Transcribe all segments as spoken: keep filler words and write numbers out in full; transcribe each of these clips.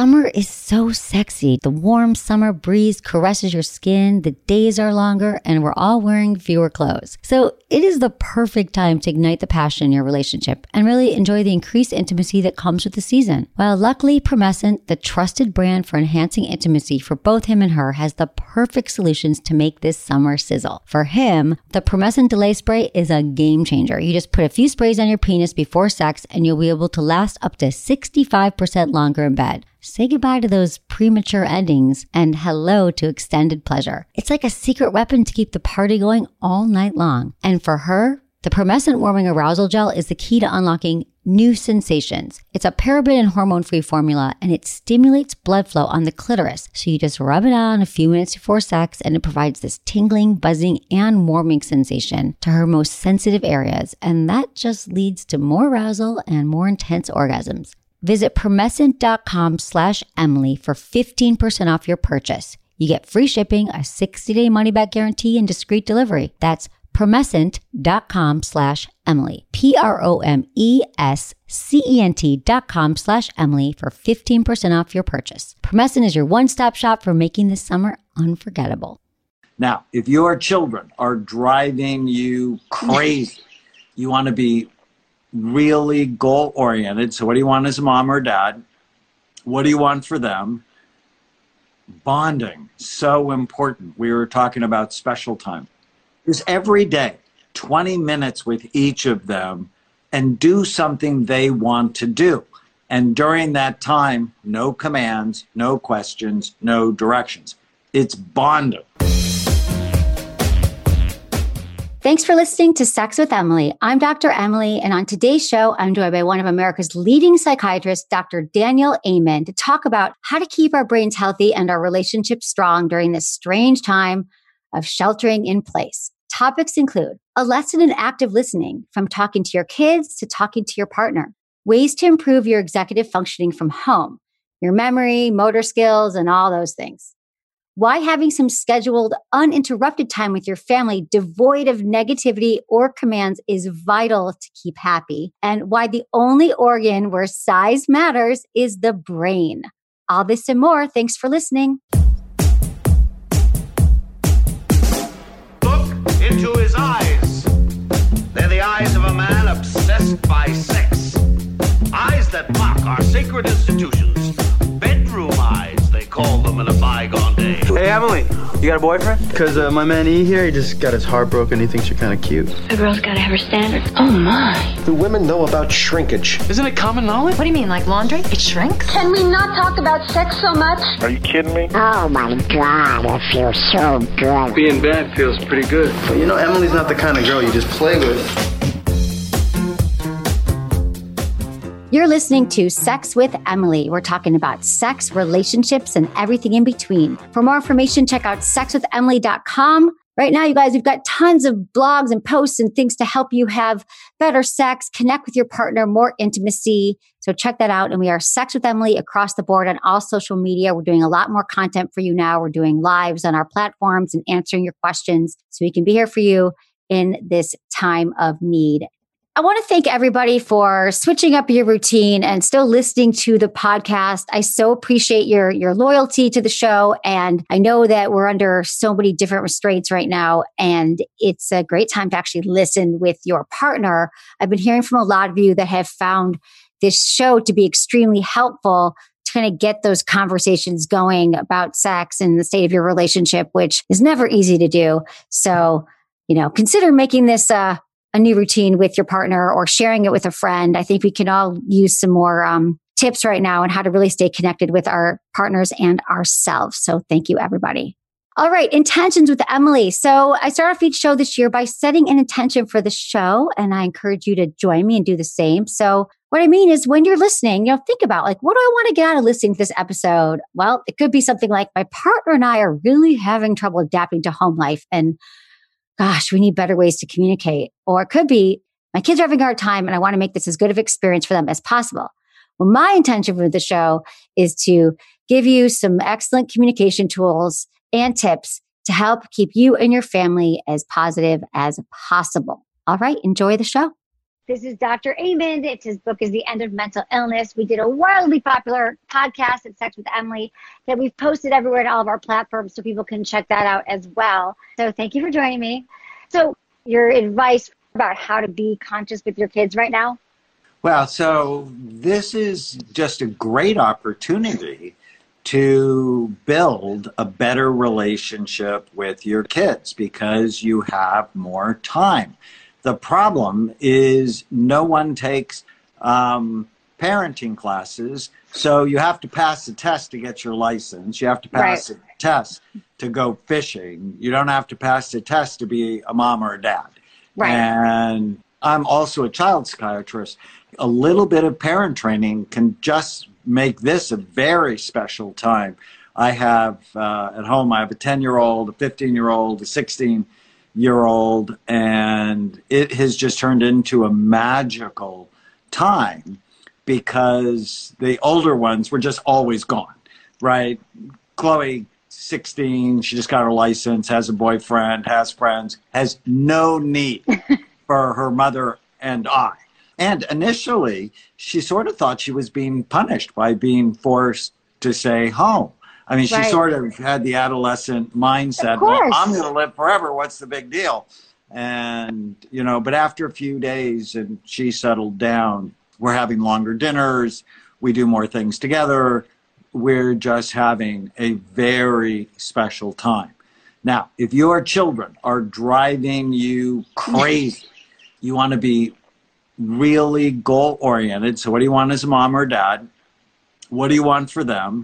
Summer is so sexy. The warm summer breeze caresses your skin, the days are longer, and we're all wearing fewer clothes. So it is the perfect time to ignite the passion in your relationship and really enjoy the increased intimacy that comes with the season. Well, luckily, Promescent, the trusted brand for enhancing intimacy for both him and her, has the perfect solutions to make this summer sizzle. For him, the Promescent Delay Spray is a game changer. You just put a few sprays on your penis before sex and you'll be able to last up to sixty-five percent longer in bed. Say goodbye to those premature endings and hello to extended pleasure. It's like a secret weapon to keep the party going all night long. And for her, the Promescent Warming Arousal Gel is the key to unlocking new sensations. It's a paraben and hormone-free formula, and it stimulates blood flow on the clitoris. So you just rub it on a few minutes before sex, and it provides this tingling, buzzing, and warming sensation to her most sensitive areas. And that just leads to more arousal and more intense orgasms. Visit Promescent.com slash Emily for fifteen percent off your purchase. You get free shipping, a sixty-day money-back guarantee, and discreet delivery. That's Promescent.com slash Emily. P-R-O-M-E-S-C-E-N-T dot com slash Emily for fifteen percent off your purchase. Promescent is your one-stop shop for making this summer unforgettable. Now, if your children are driving you crazy, you want to be really goal-oriented. So what do you want as a mom or dad? What do you want for them? Bonding, so important. We were talking about special time. Just every day, twenty minutes with each of them and do something they want to do. And during that time, no commands, no questions, no directions. It's bonding. Thanks for listening to Sex with Emily. I'm Doctor Emily, and on today's show, I'm joined by one of America's leading psychiatrists, Doctor Daniel Amen, to talk about how to keep our brains healthy and our relationships strong during this strange time of sheltering in place. Topics include a lesson in active listening, from talking to your kids to talking to your partner, ways to improve your executive functioning from home, your memory, motor skills, and all those things. Why having some scheduled, uninterrupted time with your family devoid of negativity or commands is vital to keep happy, and why the only organ where size matters is the brain. All this and more. Thanks for listening. Look into his eyes. They're the eyes of a man obsessed by sex. Eyes that mock our sacred institutions. Bedroom eyes, they call them in a bygone day. Hey, Emily, you got a boyfriend? Because uh, my man E here, he just got his heart broken. He thinks you're kind of cute. A girl's got to have her standards. Oh, my. Do women know about shrinkage? Isn't it common knowledge? What do you mean, like laundry? It shrinks? Can we not talk about sex so much? Are you kidding me? Oh, my God, it feels so good. Being bad feels pretty good. But you know, Emily's not the kind of girl you just play with. You're listening to Sex with Emily. We're talking about sex, relationships, and everything in between. For more information, check out sex with emily dot com. Right now, you guys, we've got tons of blogs and posts and things to help you have better sex, connect with your partner, more intimacy. So check that out. And we are Sex with Emily across the board on all social media. We're doing a lot more content for you now. We're doing lives on our platforms and answering your questions so we can be here for you in this time of need. I want to thank everybody for switching up your routine and still listening to the podcast. I so appreciate your, your loyalty to the show. And I know that we're under so many different restraints right now, and it's a great time to actually listen with your partner. I've been hearing from a lot of you that have found this show to be extremely helpful to kind of get those conversations going about sex and the state of your relationship, which is never easy to do. So, you know, consider making this uh a new routine with your partner or sharing it with a friend. I think we can all use some more um, tips right now on how to really stay connected with our partners and ourselves. So thank you, everybody. All right, intentions with Emily. So I start off each show this year by setting an intention for the show, and I encourage you to join me and do the same. So what I mean is, when you're listening, you know, think about, like, what do I want to get out of listening to this episode? Well, it could be something like, my partner and I are really having trouble adapting to home life, and gosh, we need better ways to communicate. Or it could be, my kids are having a hard time and I want to make this as good of an experience for them as possible. Well, my intention for the show is to give you some excellent communication tools and tips to help keep you and your family as positive as possible. All right, enjoy the show. This is Doctor Amond. It's his book is The End of Mental Illness. We did a wildly popular podcast at Sex with Emily that we've posted everywhere to all of our platforms so people can check that out as well. So thank you for joining me. So your advice about how to be conscious with your kids right now? Well, so this is just a great opportunity to build a better relationship with your kids because you have more time. The problem is no one takes um, parenting classes, so you have to pass the test to get your license. You have to pass Right. the test to go fishing. You don't have to pass the test to be a mom or a dad. Right. And I'm also a child psychiatrist. A little bit of parent training can just make this a very special time. I have uh, at home, I have a ten-year-old, a fifteen-year-old, a sixteen-year-old, and it has just turned into a magical time because the older ones were just always gone, right? Chloe, sixteen, she just got her license, has a boyfriend, has friends, has no need for her mother and I. And initially, she sort of thought she was being punished by being forced to stay home. I mean, she Right. sort of had the adolescent mindset, Of well, course. I'm going to live forever. What's the big deal? And, you know, but after a few days and she settled down, we're having longer dinners. We do more things together. We're just having a very special time. Now, if your children are driving you crazy, you want to be really goal-oriented. So what do you want as a mom or dad? What do you want for them?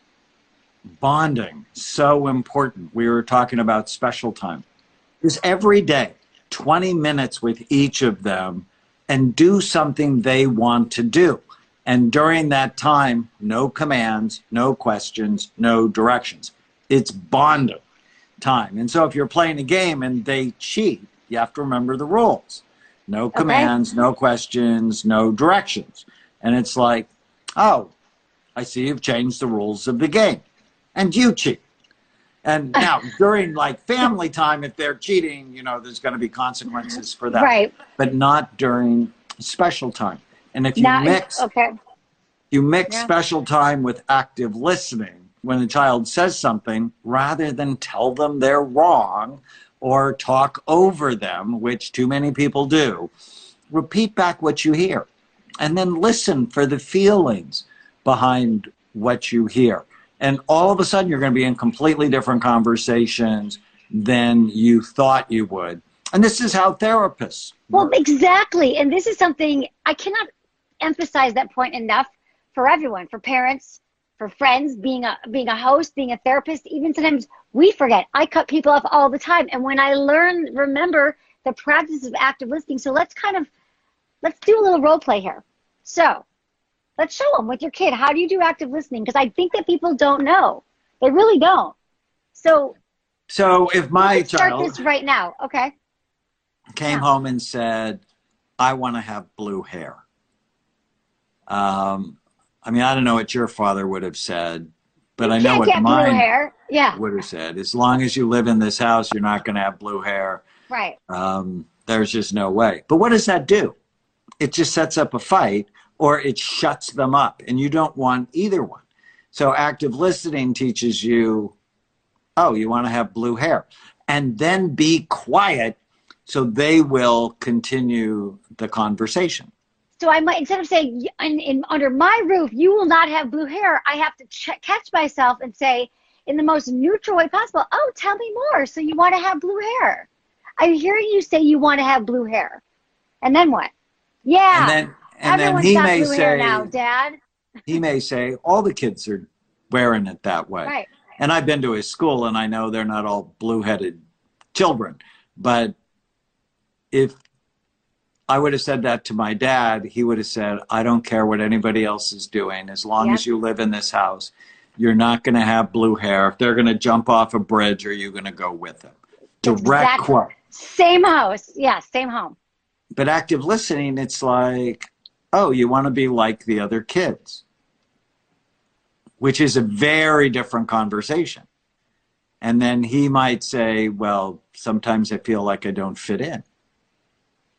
Bonding, so important. We were talking about special time. Just every day, twenty minutes with each of them and do something they want to do. And during that time, no commands, no questions, no directions. It's bonding time. And so if you're playing a game and they cheat, you have to remember the rules. No commands, okay. No questions, no directions. And it's like, oh, I see you've changed the rules of the game. And you cheat. And now, during like family time, if they're cheating, you know, there's going to be consequences for that. Right. But not during special time. And if you Not, mix, okay. you mix Yeah. special time with active listening, when the child says something, rather than tell them they're wrong or talk over them, which too many people do, repeat back what you hear. And then listen for the feelings behind what you hear. And all of a sudden, you're going to be in completely different conversations than you thought you would. And this is how therapists Well, work. exactly. And this is something I cannot emphasize that point enough for everyone, for parents, for friends, being a being a host, being a therapist. Even sometimes we forget. I cut people off all the time. And when I learn, remember the practice of active listening. So let's kind of, let's do a little role play here. So let's show them with your kid. How do you do active listening? Because I think that people don't know. They really don't. So So if my let's start child this right now. Okay. came Yeah. home and said, I want to have blue hair. Um, I mean, I don't know what your father would have said, but You I know can't what get blue mine hair. Yeah. would have said. As long as you live in this house, you're not going to have blue hair. Right. Um, there's just no way. But what does that do? It just sets up a fight, or it shuts them up, and you don't want either one. So active listening teaches you, oh, you want to have blue hair, and then be quiet so they will continue the conversation. So I might, instead of saying, in, in, under my roof, you will not have blue hair, I have to ch- catch myself and say, in the most neutral way possible, oh, tell me more. So you want to have blue hair. I'm hearing you say you want to have blue hair. And then what? Yeah. And then, and then everyone's he got may blue hair say, now, Dad. he may say, all the kids are wearing it that way. Right. And I've been to his school, and I know they're not all blue-headed children. But if I would have said that to my dad, he would have said, I don't care what anybody else is doing. As long Yep. as you live in this house, you're not going to have blue hair. If they're going to jump off a bridge, are you going to go with them? Direct Exactly. quote. Same house. Yeah, same home. But active listening, it's like, oh, you want to be like the other kids, which is a very different conversation. And then he might say, well, sometimes I feel like I don't fit in.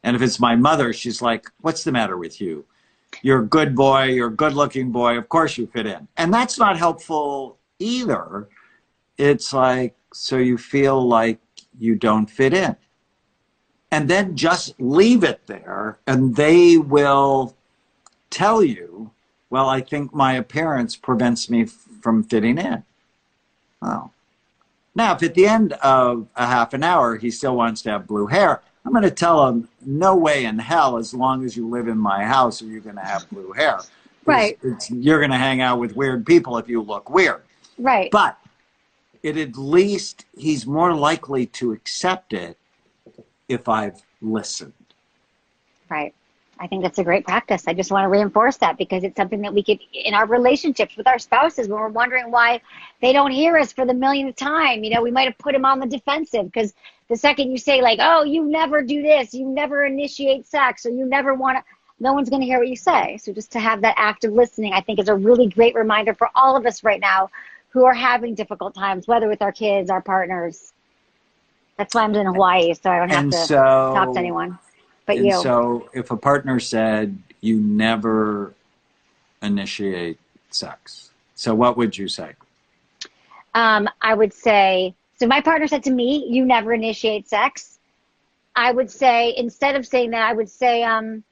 And if it's my mother, she's like, what's the matter with you? You're a good boy. You're a good looking boy. Of course you fit in. And that's not helpful either. It's like, so you feel like you don't fit in. And then just leave it there, and they will tell you, well, I think my appearance prevents me f- from fitting in. Oh. Now, if at the end of a half an hour he still wants to have blue hair, I'm going to tell him, no way in hell, as long as you live in my house, are you going to have blue hair. Right. It's, it's, you're going to hang out with weird people if you look weird. Right. But it at least, he's more likely to accept it if I've listened. Right. I think that's a great practice. I just want to reinforce that because it's something that we could, in our relationships with our spouses, when we're wondering why they don't hear us for the millionth time, you know, we might have put them on the defensive because the second you say like, oh, you never do this, you never initiate sex, or you never want to, no one's going to hear what you say. So just to have that active listening, I think is a really great reminder for all of us right now who are having difficult times, whether with our kids, our partners. That's why I'm in Hawaii, so I don't have and to so, talk to anyone but and you. So if a partner said, you never initiate sex, so what would you say? Um, I would say, so my partner said to me, you never initiate sex. I would say, instead of saying that, I would say, um,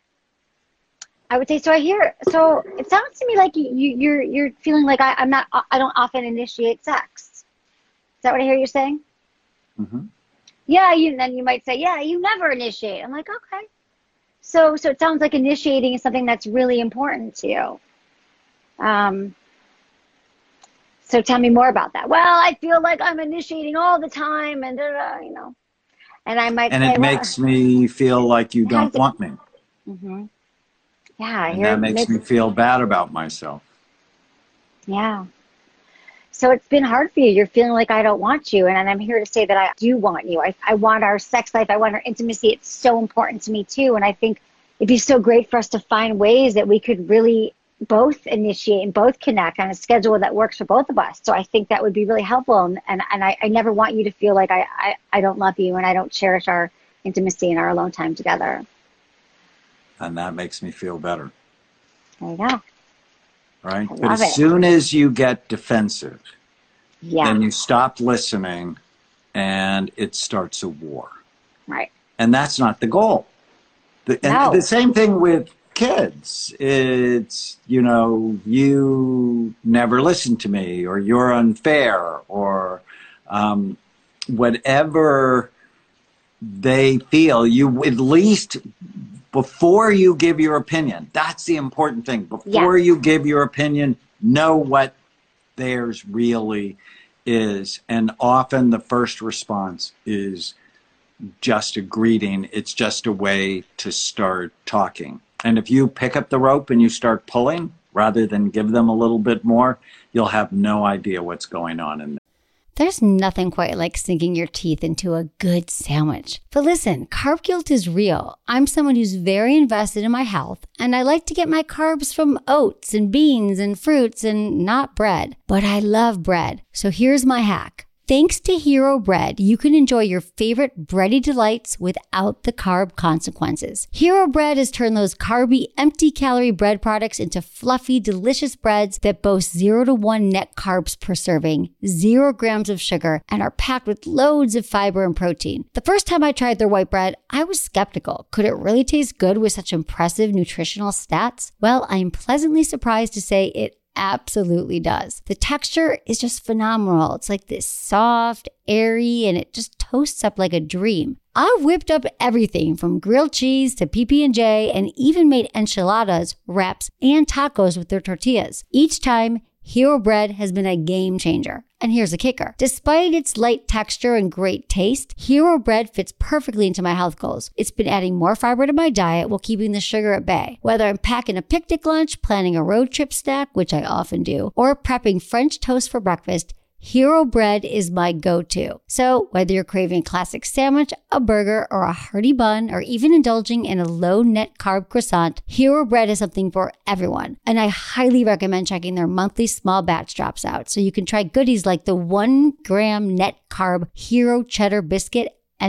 I would say, so I hear, so it sounds to me like you, you, you're, you're feeling like I, I'm not, I don't often initiate sex. Is that what I hear you saying? Mm-hmm. Yeah, you, and then you might say, yeah, you never initiate. I'm like, okay. So, so it sounds like initiating is something that's really important to you. Um, so tell me more about that. Well, I feel like I'm initiating all the time and, uh, you know, and I might and say, it well, makes me feel like you don't to, want me. Mm-hmm. Yeah. I And hear that makes makes, me feel bad about myself. Yeah. So it's been hard for you. You're feeling like I don't want you. And I'm here to say that I do want you. I, I want our sex life. I want our intimacy. It's so important to me too. And I think it'd be so great for us to find ways that we could really both initiate and both connect on a schedule that works for both of us. So I think that would be really helpful. And, and, and I, I never want you to feel like I, I, I don't love you and I don't cherish our intimacy and our alone time together. And that makes me feel better. There you go. Right? I But love as it. soon as you get defensive, Yeah. then you stop listening and it starts a war. Right. And that's not the goal. The, and No. the same thing with kids. It's, you know, you never listen to me, or you're unfair, or um, whatever they feel, you at least, before you give your opinion, that's the important thing. Before Yes. you give your opinion, know what theirs really is. And often the first response is just a greeting. It's just a way to start talking. And if you pick up the rope and you start pulling, rather than give them a little bit more, you'll have no idea what's going on in there. There's nothing quite like sinking your teeth into a good sandwich. But listen, carb guilt is real. I'm someone who's very invested in my health, and I like to get my carbs from oats and beans and fruits and not bread. But I love bread. So here's my hack. Thanks to Hero Bread, you can enjoy your favorite bready delights without the carb consequences. Hero Bread has turned those carby, empty-calorie bread products into fluffy, delicious breads that boast zero to one net carbs per serving, zero grams of sugar, and are packed with loads of fiber and protein. The first time I tried their white bread, I was skeptical. Could it really taste good with such impressive nutritional stats? Well, I'm pleasantly surprised to say it absolutely does. The texture is just phenomenal. It's like this soft, airy, and it just toasts up like a dream. I've whipped up everything from grilled cheese to P B and J and even made enchiladas, wraps, and tacos with their tortillas. Each time, Hero Bread has been a game changer. And here's the kicker. Despite its light texture and great taste, Hero Bread fits perfectly into my health goals. It's been adding more fiber to my diet while keeping the sugar at bay. Whether I'm packing a picnic lunch, planning a road trip snack, which I often do, or prepping French toast for breakfast, Hero Bread is my go-to. So whether you're craving a classic sandwich, a burger, or a hearty bun, or even indulging in a low-net carb croissant, Hero Bread is something for everyone. And I highly recommend checking their monthly small batch drops out so you can try goodies like the one gram net carb Hero Cheddar Biscuit and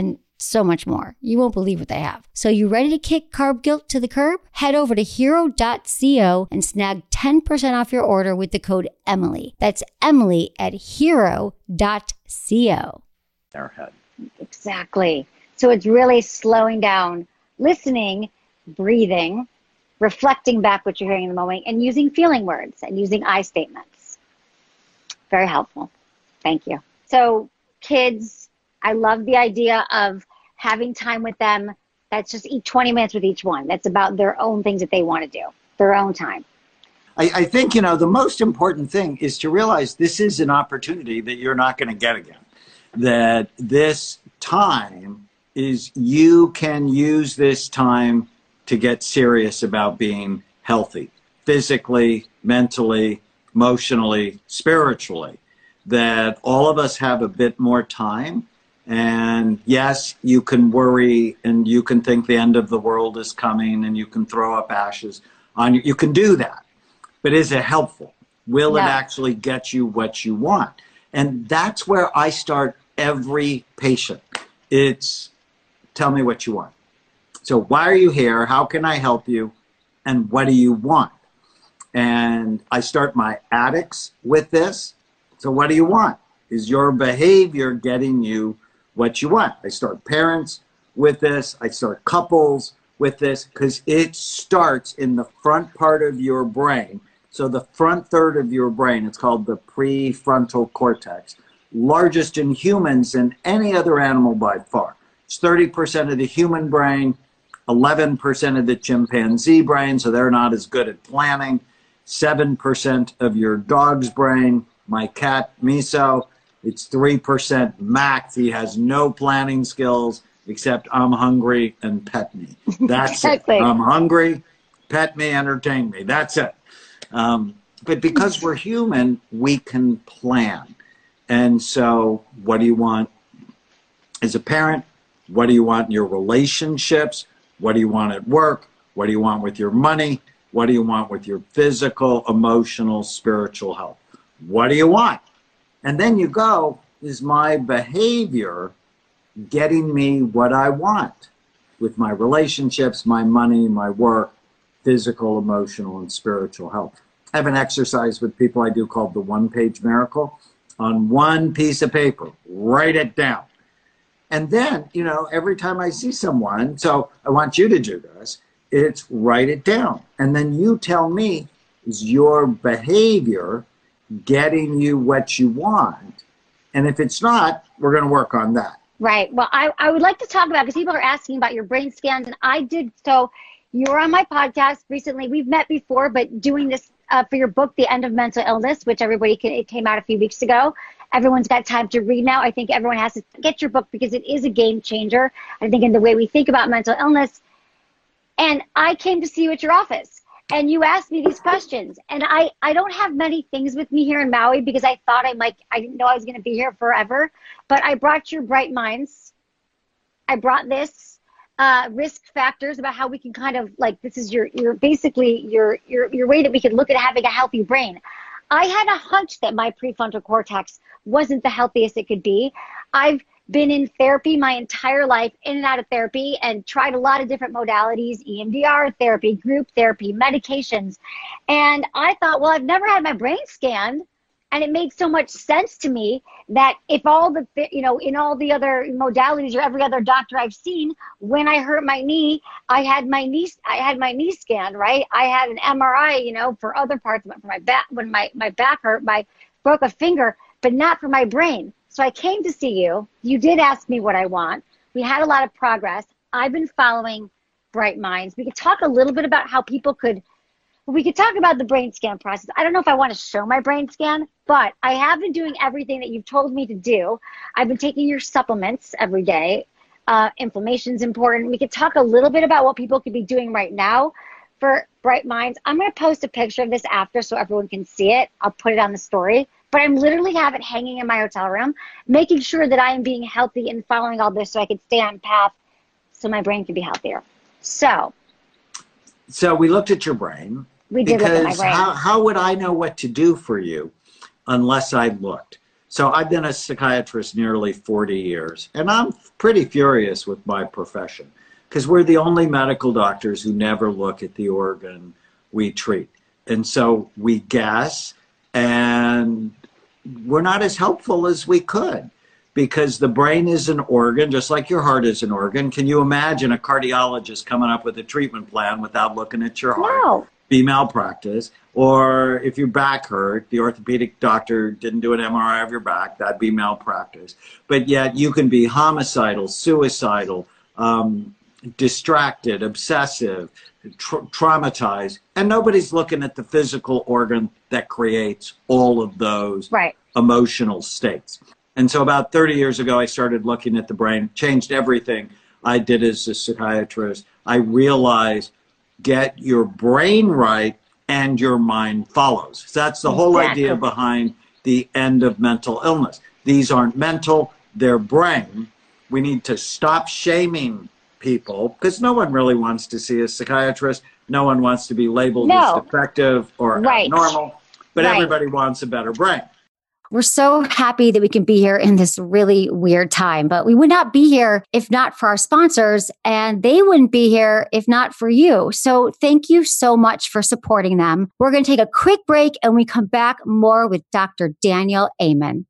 so much more. You won't believe what they have. So you ready to kick carb guilt to the curb? Head over to hero dot co and snag ten percent off your order with the code Emily. That's Emily at hero dot co. Their head. Exactly. So it's really slowing down, listening, breathing, reflecting back what you're hearing in the moment, and using feeling words and using I statements. Very helpful. Thank you. So kids, I love the idea of having time with them. That's just eat twenty minutes with each one. That's about their own things that they want to do, their own time. I, I think, you know, the most important thing is to realize this is an opportunity that you're not going to get again. That this time is, you can use this time to get serious about being healthy, physically, mentally, emotionally, spiritually. That all of us have a bit more time. And yes, you can worry and you can think the end of the world is coming and you can throw up ashes on you. You can do that. But is it helpful? Will Yeah. it actually get you what you want? And that's where I start every patient. It's, tell me what you want. So why are you here? How can I help you? And what do you want? And I start my addicts with this. So what do you want? Is your behavior getting you what you want? I start parents with this. I start couples with this, because it starts in the front part of your brain. So the front third of your brain, it's called the prefrontal cortex, largest in humans than any other animal by far. It's thirty percent of the human brain, eleven percent of the chimpanzee brain, so they're not as good at planning, seven percent of your dog's brain. My cat, Miso, it's three percent max. He has no planning skills except I'm hungry and pet me. That's Exactly. it. I'm hungry, pet me, entertain me. That's it. Um, but because we're human, we can plan. And so what do you want as a parent? What do you want in your relationships? What do you want at work? What do you want with your money? What do you want with your physical, emotional, spiritual health? What do you want? And then you go, is my behavior getting me what I want with my relationships, my money, my work, physical, emotional, and spiritual health? I have an exercise with people I do called the one-page miracle. On one piece of paper, write it down. And then, you know, every time I see someone, so I want you to do this, it's write it down. And then you tell me, is your behavior getting you what you want? And if it's not, we're going to work on that. Right. Well, I, I would like to talk about, because people are asking about your brain scans, and I did. So you were on my podcast recently. We've met before, but doing this uh, for your book, The End of Mental Illness, which everybody can, it came out a few weeks ago. Everyone's got time to read now. I think everyone has to get your book because it is a game changer, I think, in the way we think about mental illness. And I came to see you at your office, and you asked me these questions. And I, I don't have many things with me here in Maui because I thought I might, I didn't know I was going to be here forever. But I brought your Bright Minds. I brought this uh, risk factors about how we can kind of, like, this is your, your basically your, your, your way that we can look at having a healthy brain. I had a hunch that my prefrontal cortex wasn't the healthiest it could be. I've been in therapy my entire life, in and out of therapy, and tried a lot of different modalities, E M D R therapy, group therapy, medications. And I thought, well, I've never had my brain scanned. And it made so much sense to me that if all the, you know, in all the other modalities or every other doctor I've seen, when I hurt my knee, I had my knee, I had my knee scanned, right? I had an M R I, you know, for other parts, for my back, when my, my back hurt, my broke a finger, but not for my brain. So I came to see you. You did ask me what I want. We had a lot of progress. I've been following Bright Minds. We could talk a little bit about how people could, we could talk about the brain scan process. I don't know if I want to show my brain scan, but I have been doing everything that you've told me to do. I've been taking your supplements every day. Uh, inflammation's important. We could talk a little bit about what people could be doing right now for Bright Minds. I'm going to post a picture of this after so everyone can see it. I'll put it on the story. But I'm literally have it hanging in my hotel room, making sure that I am being healthy and following all this so I could stay on path so my brain can be healthier. So. So we looked at your brain. We did look at my brain. How, how would I know what to do for you unless I looked? So I've been a psychiatrist nearly forty years, and I'm pretty furious with my profession because we're the only medical doctors who never look at the organ we treat. And so we guess, and we're not as helpful as we could because the brain is an organ, just like your heart is an organ. Can you imagine a cardiologist coming up with a treatment plan without looking at your heart? No. Be malpractice. Or if your back hurt, the orthopedic doctor didn't do an M R I of your back, that'd be malpractice. But yet you can be homicidal, suicidal, um, distracted, obsessive, tra- traumatized, and nobody's looking at the physical organ that creates all of those right. emotional states. And so about thirty years ago, I started looking at the brain, changed everything I did as a psychiatrist. I realized get your brain right and your mind follows. So that's the whole exactly. idea behind the end of mental illness. These aren't mental, they're brain. We need to stop shaming people because no one really wants to see a psychiatrist. No one wants to be labeled no. as defective or right. abnormal, but right. everybody wants a better brain. We're so happy that we can be here in this really weird time, but we would not be here if not for our sponsors, and they wouldn't be here if not for you. So thank you so much for supporting them. We're going to take a quick break and we come back more with Doctor Daniel Amen.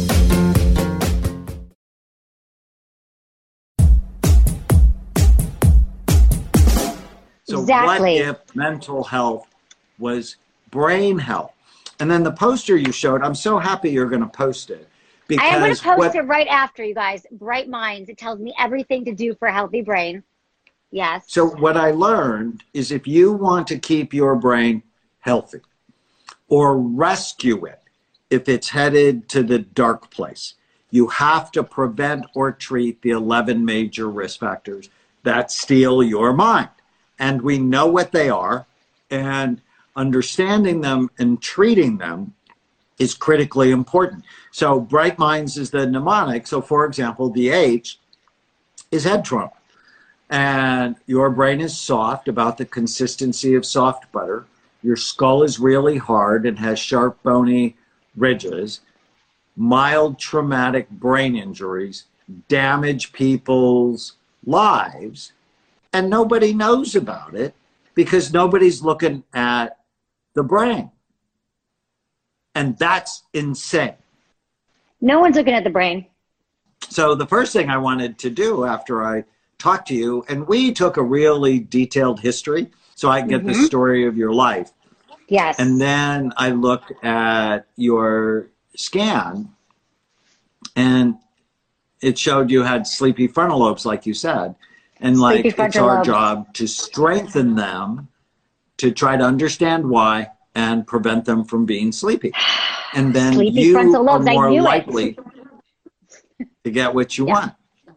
So exactly. what if mental health was brain health? And then the poster you showed, I'm so happy you're going to post it. I am going to post what, it right after, you guys. Bright Minds. It tells me everything to do for a healthy brain. Yes. So what I learned is if you want to keep your brain healthy or rescue it if it's headed to the dark place, you have to prevent or treat the eleven major risk factors that steal your mind. And we know what they are, and understanding them and treating them is critically important. So Bright Minds is the mnemonic. So for example, the H is head trauma. And your brain is soft, about the consistency of soft butter. Your skull is really hard and has sharp, bony ridges. Mild traumatic brain injuries damage people's lives, and nobody knows about it because nobody's looking at the brain. And that's insane. No one's looking at the brain. So the first thing I wanted to do after I talked to you, and we took a really detailed history so I can get mm-hmm. the story of your life. Yes. And then I looked at your scan, and it showed you had sleepy frontal lobes, like you said. And like, it's our lobes. job to strengthen them to try to understand why and prevent them from being sleepy. And then sleepy you frontal lobes. are more I knew likely it. to get what you yeah. want.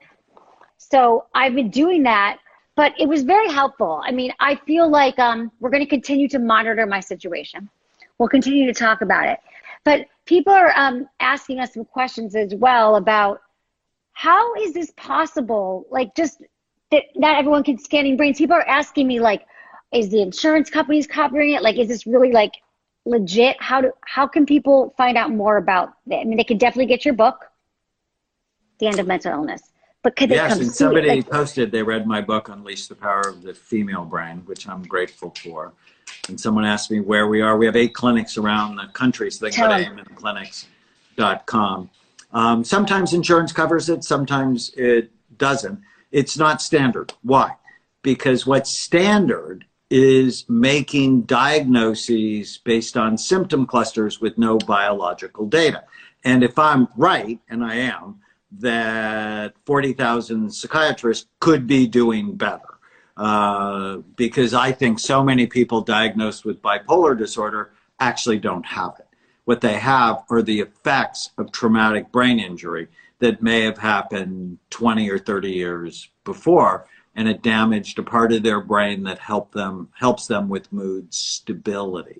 So I've been doing that, but it was very helpful. I mean, I feel like um, we're going to continue to monitor my situation. We'll continue to talk about it. But people are um, asking us some questions as well about how is this possible? Like, just that not everyone can scanning brains. People are asking me, like, is the insurance companies covering it? Like, is this really like legit? How do how can people find out more about it? I mean, they can definitely get your book, The End of Mental Illness. But could they yes, come and see somebody it? Like, posted they read my book, Unleash the Power of the Female Brain, which I'm grateful for. And someone asked me where we are. We have eight clinics around the country, so they can go to amen clinics dot com. Um, sometimes insurance covers it, sometimes it doesn't. It's not standard. Why? Because what's standard is making diagnoses based on symptom clusters with no biological data. And if I'm right, and I am, that forty thousand psychiatrists could be doing better. Uh, because I think so many people diagnosed with bipolar disorder actually don't have it. What they have are the effects of traumatic brain injury that may have happened twenty or thirty years before, and it damaged a part of their brain that help them, helps them with mood stability.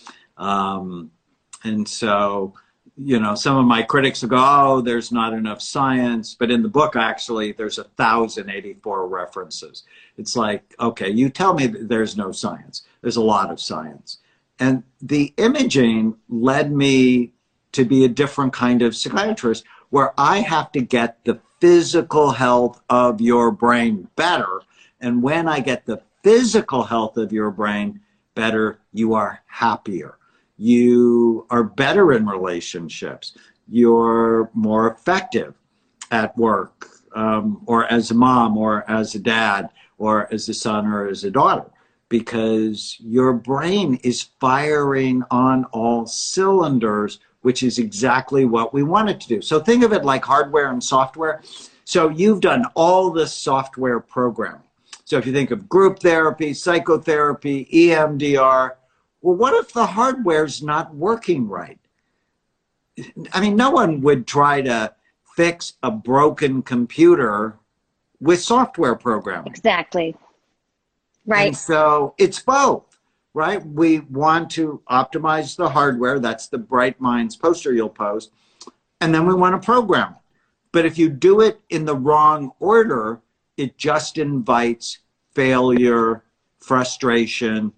Um, and so, you know, some of my critics will go, oh, there's not enough science. But in the book, actually, there's one thousand eighty-four references. It's like, okay, you tell me that there's no science. There's a lot of science. And the imaging led me to be a different kind of psychiatrist where I have to get the physical health of your brain better. And when I get the physical health of your brain better, you are happier. You are better in relationships. You're more effective at work, um, or as a mom, or as a dad, or as a son, or as a daughter, because your brain is firing on all cylinders, which is exactly what we want it to do. So think of it like hardware and software. So you've done all the software programming. So if you think of group therapy, psychotherapy, E M D R, well, what if the hardware's not working right? I mean, no one would try to fix a broken computer with software programming. Exactly. Right. And so it's both, right? We want to optimize the hardware. That's the Bright Minds poster you'll post. And then we want to program it. But if you do it in the wrong order, it just invites failure, frustration,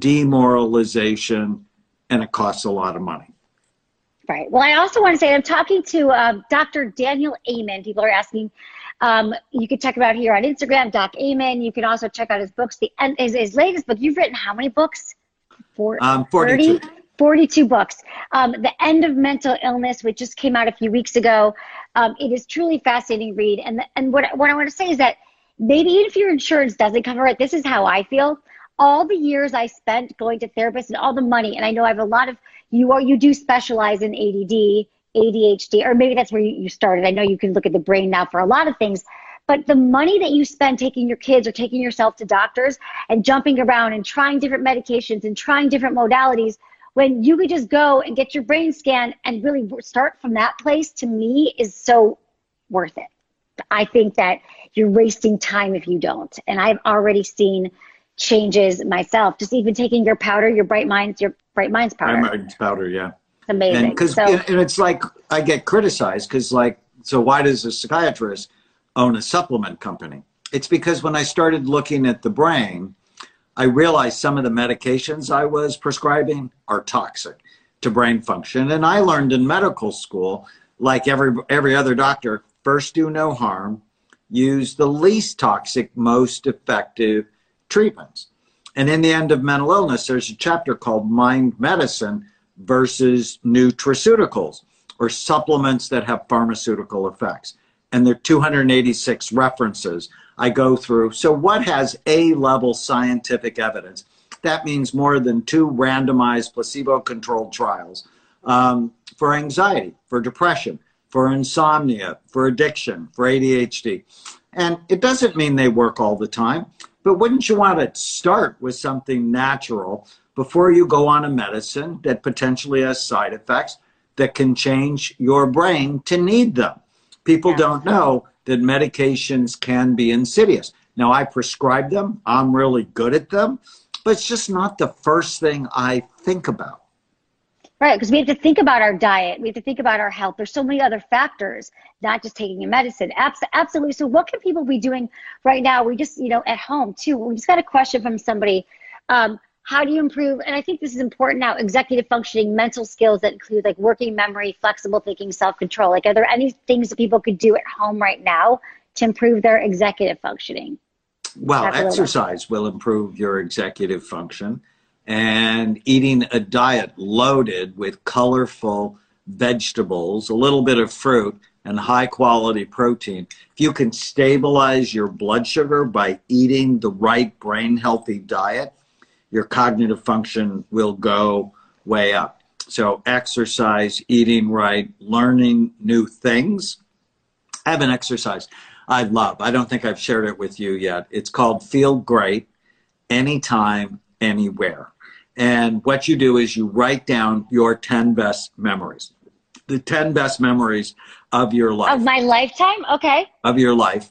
demoralization, and it costs a lot of money. Right. Well, I also want to say I'm talking to uh, Doctor Daniel Amen. People are asking. Um, you can check him out here on Instagram, Doc Amen. You can also check out his books. The and his, his latest book. You've written how many books? Four, um, forty-two. thirty? forty-two books. Um, The End of Mental Illness, which just came out a few weeks ago. Um, it is truly fascinating read. And the, and what what I want to say is that maybe even if your insurance doesn't cover it, this is how I feel. All the years I spent going to therapists and all the money, and I know I have a lot of, you are, you do specialize in A D D, A D H D, or maybe that's where you, you started. I know you can look at the brain now for a lot of things, but the money that you spend taking your kids or taking yourself to doctors and jumping around and trying different medications and trying different modalities, when you could just go and get your brain scanned and really start from that place, to me is so worth it. I think that you're wasting time if you don't. And I've already seen changes myself, just even taking your powder, your Bright Minds, your Bright Minds powder. Bright Minds powder, yeah. It's amazing. And, cause, so, and it's like, I get criticized because like, so why does a psychiatrist own a supplement company? It's because when I started looking at the brain, I realized some of the medications I was prescribing are toxic to brain function. And I learned in medical school, like every every other doctor, first do no harm, use the least toxic, most effective treatments. And in the End of Mental Illness, there's a chapter called Mind Medicine versus nutraceuticals, or supplements that have pharmaceutical effects. And there are two hundred eighty-six references I go through. So what has A-level scientific evidence? That means more than two randomized placebo-controlled trials um, for anxiety, for depression, for insomnia, for addiction, for A D H D. And it doesn't mean they work all the time, but wouldn't you want to start with something natural before you go on a medicine that potentially has side effects that can change your brain to need them? People yeah. don't know that medications can be insidious. Now, I prescribe them. I'm really good at them, but it's just not the first thing I think about. Right, because we have to think about our diet. We have to think about our health. There's so many other factors, not just taking a medicine. Abs- absolutely. So what can people be doing right now? We just, you know, at home too. We just got a question from somebody. Um, how do you improve? And I think this is important now, executive functioning, mental skills that include like working memory, flexible thinking, self-control. Like, are there any things that people could do at home right now to improve their executive functioning? Well, exercise will improve your executive function. And eating a diet loaded with colorful vegetables, a little bit of fruit, and high quality protein. If you can stabilize your blood sugar by eating the right brain healthy diet, your cognitive function will go way up. So exercise, eating right, learning new things. I have an exercise I love. I don't think I've shared it with you yet. It's called Feel Great Anytime, Anywhere. And what you do is you write down your ten best memories, the ten best memories of your life. Of my lifetime? Okay. Of your life.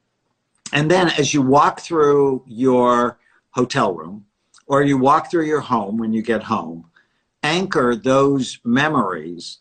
And then as you walk through your hotel room or you walk through your home when you get home, anchor those memories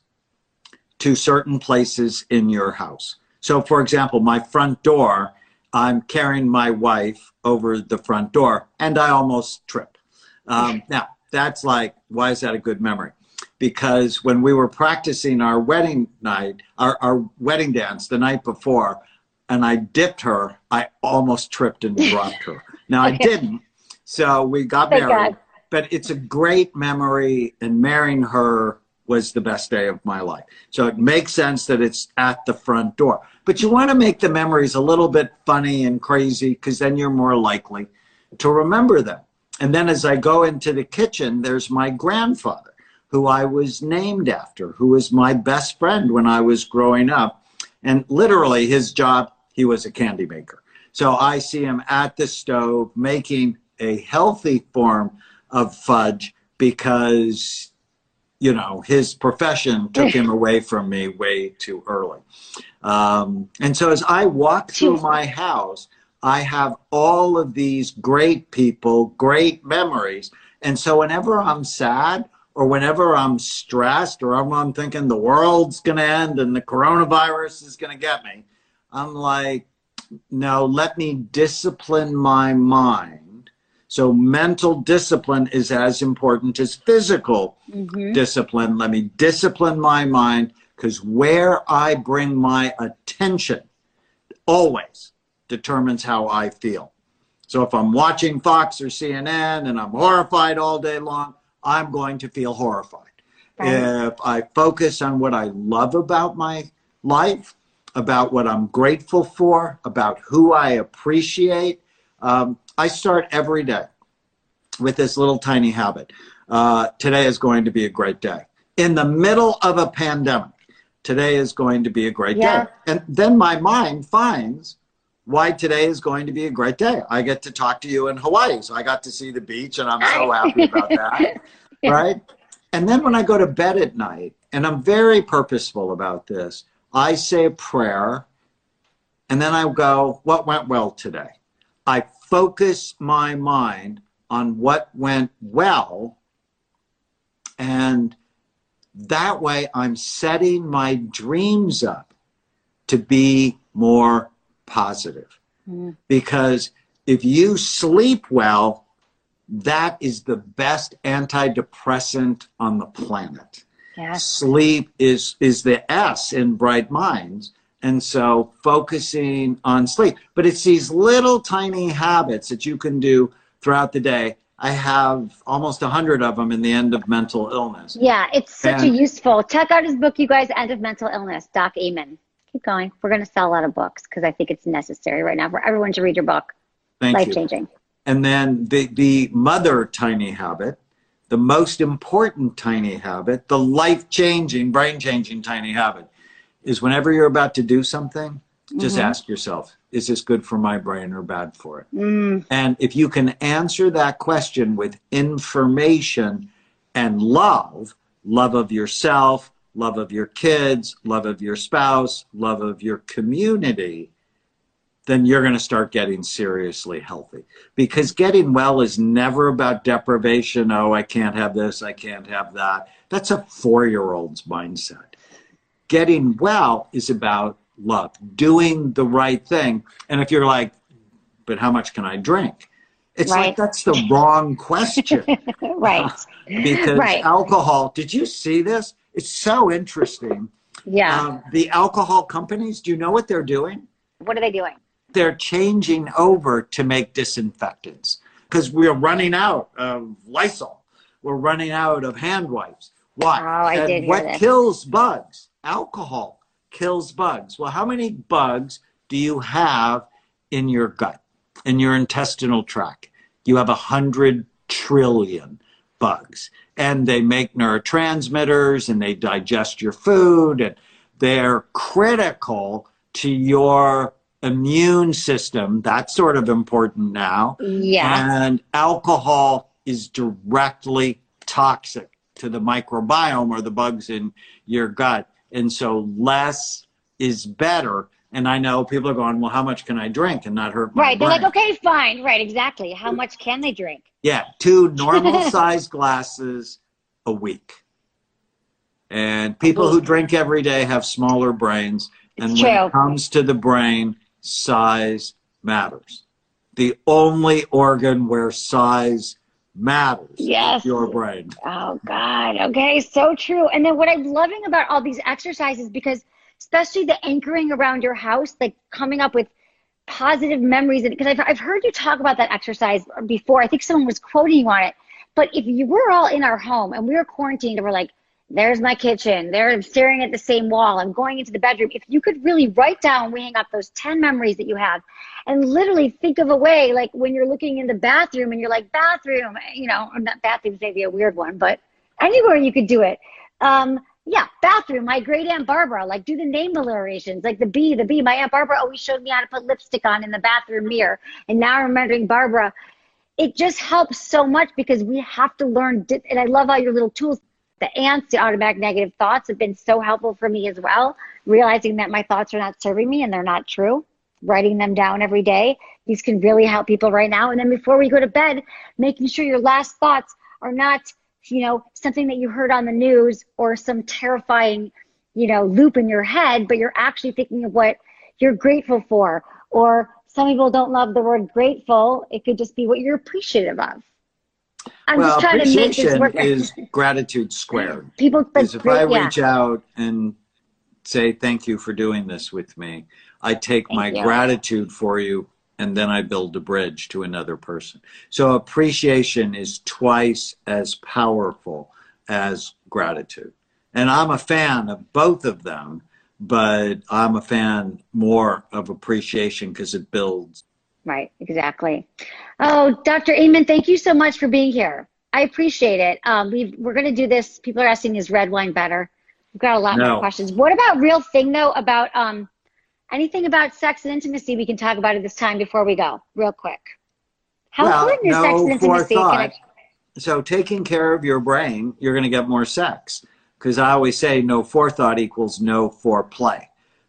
to certain places in your house. So, for example, my front door, I'm carrying my wife over the front door and I almost trip. Um, now, that's like, why is that a good memory? because when we were practicing our wedding night, our, our wedding dance the night before, and I dipped her, I almost tripped and dropped her. Now I didn't, so we got Thank married. God. But it's a great memory, and marrying her was the best day of my life. So it makes sense that it's at the front door. But you want to make the memories a little bit funny and crazy, because then you're more likely to remember them. And then as I go into the kitchen, there's my grandfather, who I was named after, who was my best friend when I was growing up. And literally his job, he was a candy maker. So I see him at the stove making a healthy form of fudge because, you know, his profession took him away from me way too early. Um, and so as I walk through my house, I have all of these great people, great memories. And so whenever I'm sad or whenever I'm stressed or I'm thinking the world's going to end and the coronavirus is going to get me, I'm like, no, let me discipline my mind. So mental discipline is as important as physical mm-hmm. discipline. Let me discipline my mind, because where I bring my attention always determines how I feel. So if I'm watching Fox or C N N and I'm horrified all day long, I'm going to feel horrified. Right. If I focus on what I love about my life, about what I'm grateful for, about who I appreciate, um, I start every day with this little tiny habit. Uh, today is going to be a great day. In the middle of a pandemic, today is going to be a great yeah. day. And then my mind finds why today is going to be a great day. I get to talk to you in Hawaii, so I got to see the beach, and I'm so happy about that, yeah. right? And then when I go to bed at night, and I'm very purposeful about this, I say a prayer, and then I go, what went well today? I focus my mind on what went well, and that way I'm setting my dreams up to be more positive. Mm. Because if you sleep well, that is the best antidepressant on the planet. Yes. Sleep is, is the S in Bright Minds. And so focusing on sleep. But it's these little tiny habits that you can do throughout the day. I have almost a hundred of them in the End of Mental Illness. Yeah, it's such and, a useful. Check out his book, you guys, End of Mental Illness, Doc Amen. Keep going. We're going to sell a lot of books because I think it's necessary right now for everyone to read your book. Thank Life you. changing. And then the, the mother tiny habit, the most important tiny habit, the life-changing, brain-changing tiny habit, is whenever you're about to do something, just mm-hmm. ask yourself, is this good for my brain or bad for it? Mm. And if you can answer that question with information and love, love of yourself, love of your kids, love of your spouse, love of your community, then you're going to start getting seriously healthy. Because getting well is never about deprivation. Oh, I can't have this, I can't have that. That's a four-year-old's mindset. Getting well is about love, doing the right thing. And if you're like, but how much can I drink? It's right. like, that's the wrong question. Right. Because right. alcohol, did you see this? It's so interesting. Yeah. Um, the alcohol companies, do you know what they're doing? What are they doing? They're changing over to make disinfectants because we're running out of Lysol. We're running out of hand wipes. Why? Oh, I and did hear what this. kills bugs? Alcohol kills bugs. Well, how many bugs do you have in your gut, in your intestinal tract? You have a hundred trillion bugs, and they make neurotransmitters and they digest your food, and they're critical to your immune system. That's sort of important now. Yeah. And alcohol is directly toxic to the microbiome or the bugs in your gut. And so less is better. And I know people are going, well, how much can I drink and not hurt my Right. They're brain? like, okay, fine. Right. Exactly. How much can they drink? Yeah. Two normal sized glasses a week. And people who drink every day have smaller brains. And It's when true. it comes to the brain, size matters. The only organ where size matters. Yes. Your brain. Oh, God. Okay. So true. And then what I'm loving about all these exercises, because especially the anchoring around your house, like coming up with positive memories, because I've, I've heard you talk about that exercise before. I think someone was quoting you on it. But if you were all in our home and we were quarantined and we're like, there's my kitchen, there I'm staring at the same wall, I'm going into the bedroom. If you could really write down, weighing up those ten memories that you have and literally think of a way, like when you're looking in the bathroom and you're like, bathroom, you know, not bathroom's maybe a weird one, but anywhere you could do it. Um, yeah, bathroom, my great Aunt Barbara, like do the name alliterations, like the B, the B. My Aunt Barbara always showed me how to put lipstick on in the bathroom mirror. And now I'm remembering Barbara. It just helps so much because we have to learn. And I love all your little tools. The ants, the automatic negative thoughts have been so helpful for me as well. Realizing that my thoughts are not serving me and they're not true. Writing them down every day. These can really help people right now. And then before we go to bed, making sure your last thoughts are not, you know, something that you heard on the news or some terrifying, you know, loop in your head, but you're actually thinking of what you're grateful for. Or some people don't love the word grateful. It could just be what you're appreciative of. I'm well, just trying to make this work. Is gratitude squared. People, but is if great, I yeah. reach out and say, thank you for doing this with me, I take Thank my you. gratitude for you and then I build a bridge to another person. So appreciation is twice as powerful as gratitude. And I'm a fan of both of them, but I'm a fan more of appreciation because it builds. Right, exactly. Oh, Doctor Amen, thank you so much for being here. I appreciate it. Um, we've, we're going to do this. People are asking, is red wine better? We've got a lot No. more questions. What about real thing, though, about um, anything about sex and intimacy we can talk about at this time before we go, real quick? How well, important is no sex and intimacy? Can I... So taking care of your brain, you're going to get more sex. Because I always say no forethought equals no foreplay.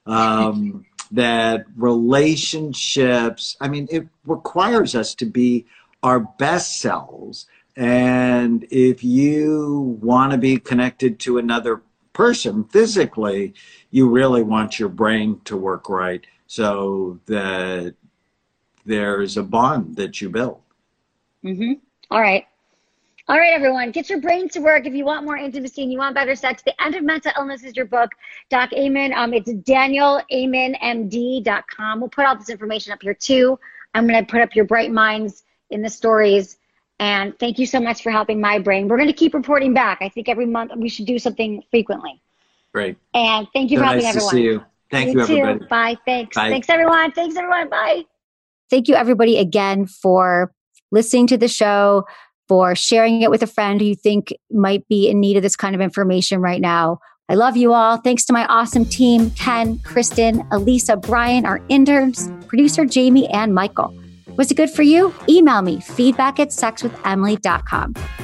Um, that relationships, I mean, it requires us to be our best selves. And if you want to be connected to another person physically, you really want your brain to work right so that there's a bond that you build. Mm-hmm. All right. All right, everyone, get your brains to work if you want more intimacy and you want better sex. The End of Mental Illness is your book, Doc Amen. Um, it's daniel amen m d dot com. We'll put all this information up here, too. I'm going to put up your bright minds in the stories. And thank you so much for helping my brain. We're going to keep reporting back. I think every month we should do something frequently. Great. And thank you so for helping nice everyone. To see you. Thank you, you everybody. Too. Bye. Thanks. Bye. Thanks, everyone. Thanks, everyone. Bye. Thank you, everybody, again, for listening to the show, for sharing it with a friend who you think might be in need of this kind of information right now. I love you all. Thanks to my awesome team, Ken, Kristen, Elisa, Brian, our interns, producer Jamie, and Michael. Was it good for you? Email me, feedback at sex with emily dot com.